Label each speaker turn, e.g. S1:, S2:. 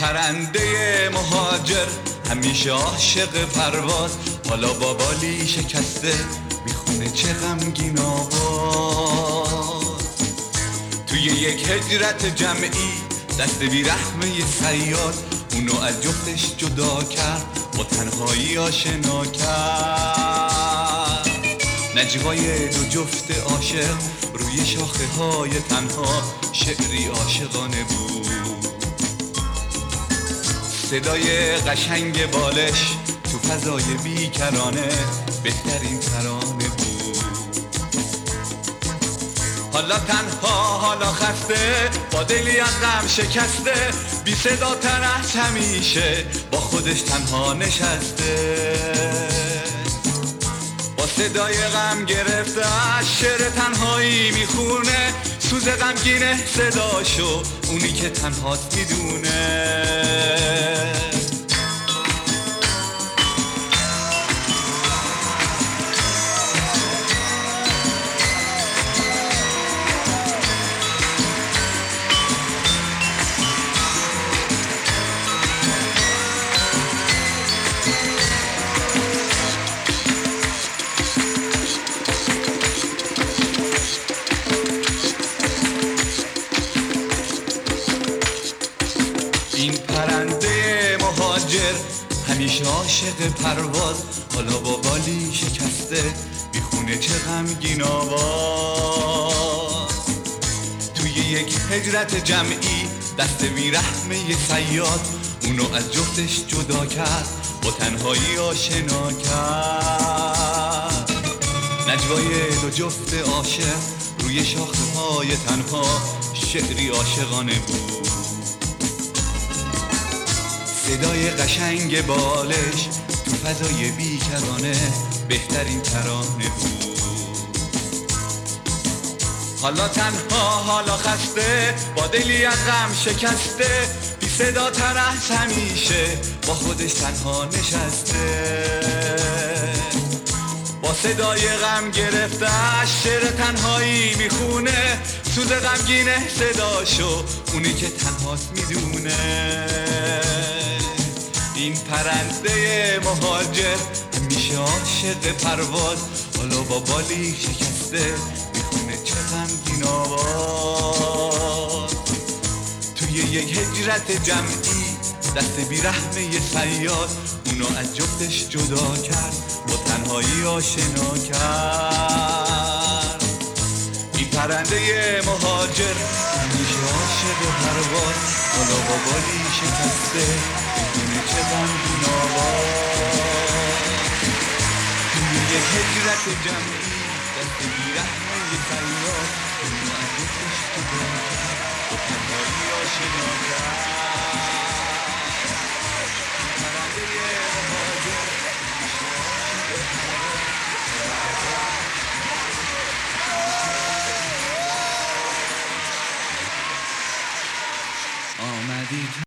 S1: پرنده مهاجر همیشه عاشق پرواز، حالا با بالی شکسته میخونه چه غمگین آواز. توی یک هجرت جمعی دست بیرحمه صیاد اونو از جفتش جدا کرد، با تنهایی آشنا کرد. نجوای دو جفت عاشق روی شاخه های تنها شعری عاشقانه بود. صدای قشنگ بالش تو فضای بیکرانه بهترین ترانه بود. حالا تنها، حالا خسته، با دلی از غم شکسته، بی صدا تر از همیشه با خودش تنها نشسته. با صدای غم گرفته از شعر تنهایی میخونه، سوز غمگینه صداشو اونی که تنهاست میدونه. این پرنده مهاجر همیشه عاشق پرواز، حالا با بالی شکسته میخونه چه غمگین آواز. توی یک هجرت جمعی دست بیرحمه صیاد اونو از جفتش جدا کرد، با تنهایی آشنا کرد. نجوای دو جفت عاشق روی شاخه های تنها شعری عاشقانه بود. صدای قشنگ بالش تو فضای بیکرانه بهترین ترانه بود. حالا تنها، حالا خسته، با دلی از غم شکسته، بی صدا تر از همیشه با خودش تنها نشسته. با صدای غم گرفته از شعر تنهایی میخونه، سوز غمگینه صداشو اونی که تنهاست میدونه. این پرنده مهاجر همیشه عاشق پرواز، حالا با بالی شکسته میخونه چه غمگین آواز. توی یک هجرت جمعی دست بیرحمه صیاد اونو از جفتش جدا کرد، با تنهایی آشنا کرد. این پرنده مهاجر همیشه عاشق پرواز، حالا با بالی شکسته میخونه چه غمگین آواز. توی یک هجرت جمعی دست بیرحمه صیاد اونو از جفتش جدا کرد، با تنهایی آشنا کرد. آمدی